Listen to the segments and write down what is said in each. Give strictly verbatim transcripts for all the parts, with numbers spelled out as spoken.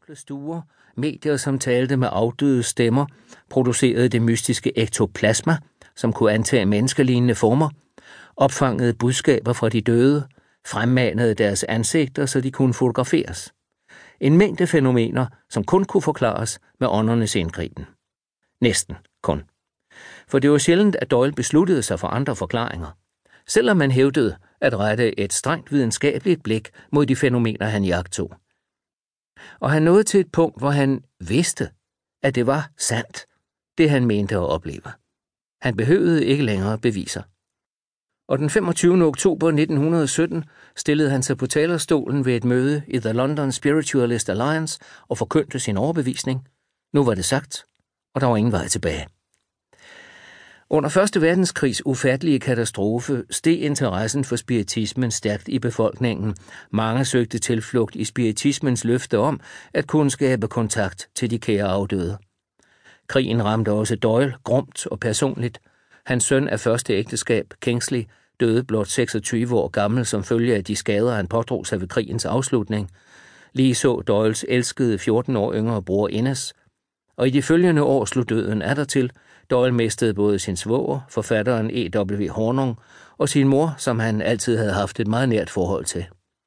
dunkle stuer, medier, som talte med afdøde stemmer, producerede det mystiske ektoplasma, som kunne antage menneskelignende former, opfangede budskaber fra de døde, fremmanede deres ansigter, så de kunne fotograferes. En mængde fænomener, som kun kunne forklares med åndernes indgriben. Næsten kun. For det var sjældent, at Doyle besluttede sig for andre forklaringer, selvom man hævdede at rette et strengt videnskabeligt blik mod de fænomener, han jagtog. Og han nåede til et punkt, hvor han vidste, at det var sandt, det han mente at opleve. Han behøvede ikke længere beviser. Og den femogtyvende oktober nitten sytten stillede han sig på talerstolen ved et møde i The London Spiritualist Alliance og forkyndte sin overbevisning. Nu var det sagt, og der var ingen vej tilbage. Under første verdenskrigs ufattelige katastrofe steg interessen for spiritismen stærkt i befolkningen. Mange søgte tilflugt i spiritismens løfte om at kunne skabe kontakt til de kære afdøde. Krigen ramte også Doyle grumt og personligt. Hans søn af første ægteskab, Kingsley, døde blot seksogtyve år gammel som følge af de skader, han pådrog sig ved krigens afslutning. Lige så Doyles elskede fjorten år yngre bror Innes, og i de følgende år slog døden atter. Doyle mistede både sin svoger, forfatteren E W Hornung, og sin mor, som han altid havde haft et meget nært forhold til.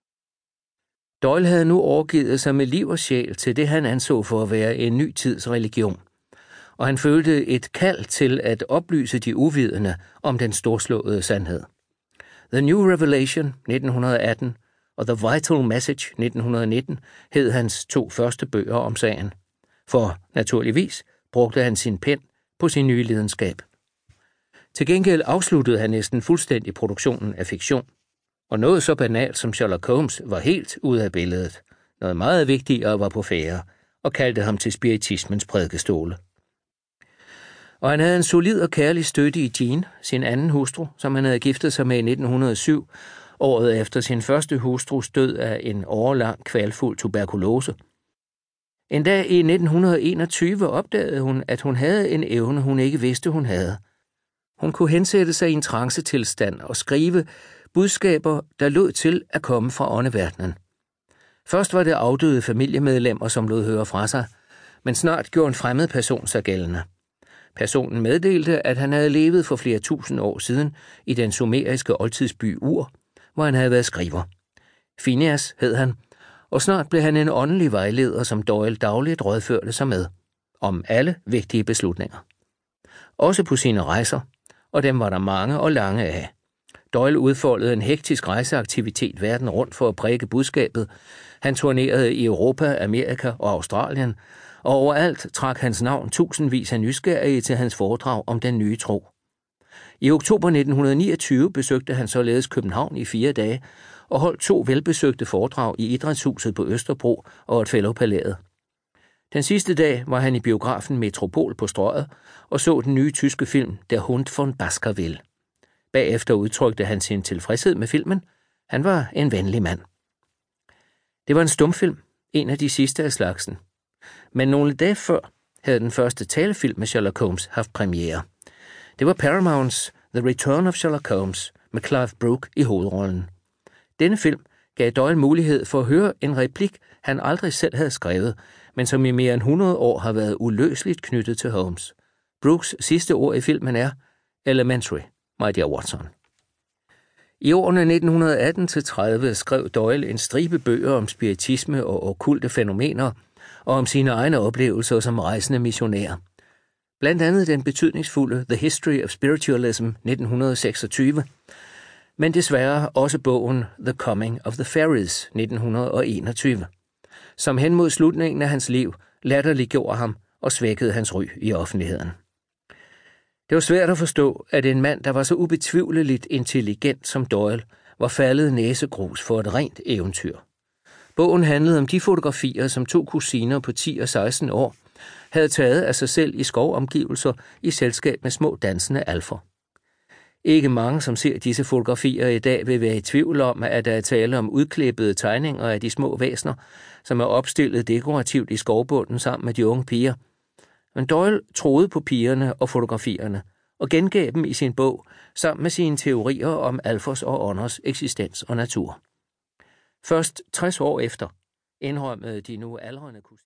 Doyle havde nu overgivet sig med liv og sjæl til det, han anså for at være en ny tids religion, og han følte et kald til at oplyse de uvidende om den storslåede sandhed. The New Revelation nitten atten og The Vital Message nitten nitten hed hans to første bøger om sagen, for naturligvis brugte han sin pen på sin nye lidenskab. Til gengæld afsluttede han næsten fuldstændig produktionen af fiktion, og noget så banalt som Sherlock Holmes var helt ude af billedet. Noget meget vigtigere var på færde, og kaldte ham til spiritismens prædikestole. Og han havde en solid og kærlig støtte i Jean, sin anden hustru, som han havde giftet sig med i nitten hundrede og syv, året efter sin første hustrus død af en årelang kvalfuld tuberkulose. En dag i nitten enogtyve opdagede hun, at hun havde en evne, hun ikke vidste, hun havde. Hun kunne hensætte sig i en trancetilstand og skrive budskaber, der lod til at komme fra åndeverdenen. Først var det afdøde familiemedlemmer, som lod høre fra sig, men snart gjorde en fremmed person sig gældende. Personen meddelte, at han havde levet for flere tusind år siden i den sumeriske oldtidsby Ur, hvor han havde været skriver. Phineas hed han, og snart blev han en åndelig vejleder, som Doyle dagligt rådførte sig med, om alle vigtige beslutninger. Også på sine rejser, og dem var der mange og lange af. Doyle udfoldede en hektisk rejseaktivitet verden rundt for at prædike budskabet. Han turnerede i Europa, Amerika og Australien, og overalt trak hans navn tusindvis af nysgerrige til hans foredrag om den nye tro. I oktober nitten niogtyve besøgte han således København i fire dage og holdt to velbesøgte foredrag i Idrætshuset på Østerbro og et Fellowpalæet. Den sidste dag var han i biografen Metropol på Strøget og så den nye tyske film Der Hund von Baskerville. Bagefter udtrykte han sin tilfredshed med filmen. Han var en venlig mand. Det var en stumfilm, en af de sidste af slagsen. Men nogle dage før havde den første talefilm med Sherlock Holmes haft premiere. Det var Paramounts The Return of Sherlock Holmes med Clive Brook i hovedrollen. Denne film gav Doyle mulighed for at høre en replik, han aldrig selv havde skrevet, men som i mere end hundrede år har været uløseligt knyttet til Holmes. Brooks sidste ord i filmen er Elementary, my dear Watson. I årene nitten atten til tredive skrev Doyle en stribe bøger om spiritisme og okkulte fænomener, og om sine egne oplevelser som rejsende missionær. Blandt andet den betydningsfulde The History of Spiritualism nitten seksogtyve, men desværre også bogen The Coming of the Fairies nitten enogtyve, som hen mod slutningen af hans liv latterliggjorde ham og svækkede hans ry i offentligheden. Det var svært at forstå, at en mand, der var så ubetvivleligt intelligent som Doyle, var faldet næsegrus for et rent eventyr. Bogen handlede om de fotografier, som to kusiner på ti og seksten år havde taget af sig selv i skovomgivelser i selskab med små dansende alfer. Ikke mange, som ser disse fotografier i dag, vil være i tvivl om, at der er tale om udklippede tegninger af de små væsener, som er opstillet dekorativt i skovbunden sammen med de unge piger. Men Doyle troede på pigerne og fotografierne og gengav dem i sin bog sammen med sine teorier om alfers og ånders eksistens og natur. Først tres år efter indrømmede de nu aldrende kusiner.